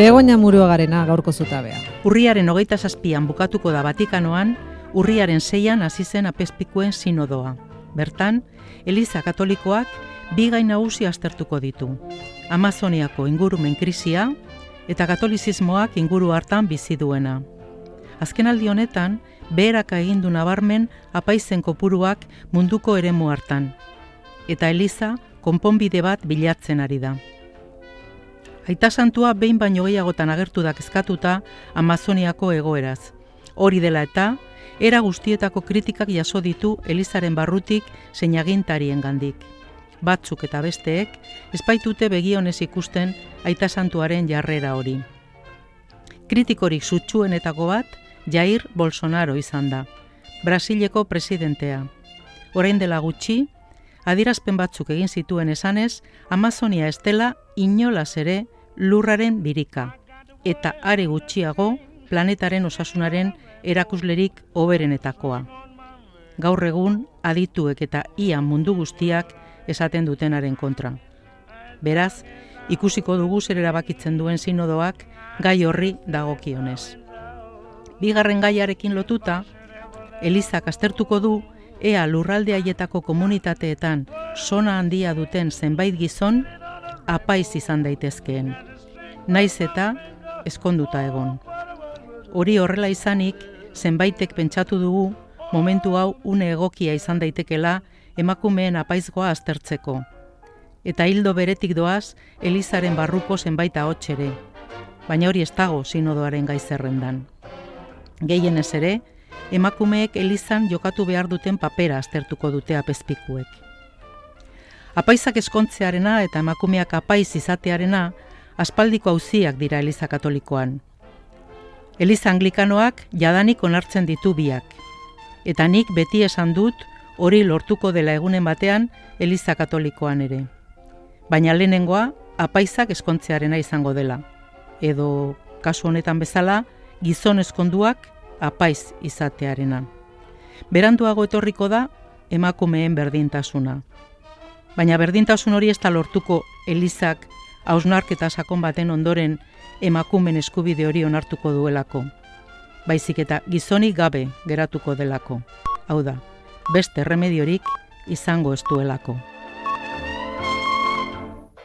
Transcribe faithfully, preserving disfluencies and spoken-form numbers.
Begoña Muruagarena gaurko zutabea. Urriaren hogeita zazpian bukatuko da Vatikanoan, urriaren seian hasi zen apezpikuen sinodoa. Bertan, Eliza Katolikoak bi gai nagusi aztertuko ditu. Amazoniako ingurumen krisia eta katolizismoak inguru hartan bizi duena. Azkenaldi honetan, beheraka egin du nabarmen apaizen kopuruak munduko eremu hartan. Eta Eliza konponbide bat bilatzen ari da. Aita Santua behin baino gehiagotan agertu da kezkatuta Amazoniako egoeraz. Hori dela eta, era guztietako kritikak jaso ditu Elizaren barrutik zein agintariengandik. Batzuk eta besteek espaitute begionez ikusten Aita Santuaren jarrera hori. Kritikorik sutsuenetako bat Jair Bolsonaro izan da, Brasileko presidentea. Orain dela gutxi, adierazpen batzuk egin zituen esanez, Amazonia ez dela inolaz ere lurraren birika, eta are gutxiago planetaren osasunaren erakuslerik hoberenetakoa. Gaur egun adituek eta ia mundu guztiak esaten dutenaren kontra. Beraz, ikusiko dugu zer erabakitzen duen sinodoak gai horri dagokionez. Bigarren gaiarekin lotuta, Elizak aztertuko du ea lurralde haietako komunitateetan sona handia duten zenbait gizon apaiz izan daitezkeen. Naiz eta ezkonduta egon. Hori horrela izanik, zenbaitek pentsatu dugu momentu hau une egokia izan daitekela emakumeen apaizgoa aztertzeko. Eta hildo beretik doaz Elizaren barruko zenbait ahots ere, baina hori ez dago sinodoaren gai zerrendan. Gehienez ere, emakumeek Elizan jokatu behar duten papera aztertuko dute apezpikuek. Apaizak eskontzearena eta emakumeak apaiz izatearena aspaldiko auziak dira Eliza Katolikoan. Eliza Anglikanoak jadanik onartzen ditu biak, eta nik beti esan dut hori lortuko dela egunen batean Eliza Katolikoan ere. Baina lehenengoa apaizak eskontzearena izango dela, edo kasu honetan bezala gizon eskonduak apaiz izatearena. Beranduago etorriko da emakumeen berdintasuna. Baina berdintasun hori ez da lortuko Elizak hausnarketa sakon baten ondoren emakumen eskubide hori onartuko duelako. Baizik eta gizonik gabe geratuko delako. Hau da, beste remediorik izango ez duelako.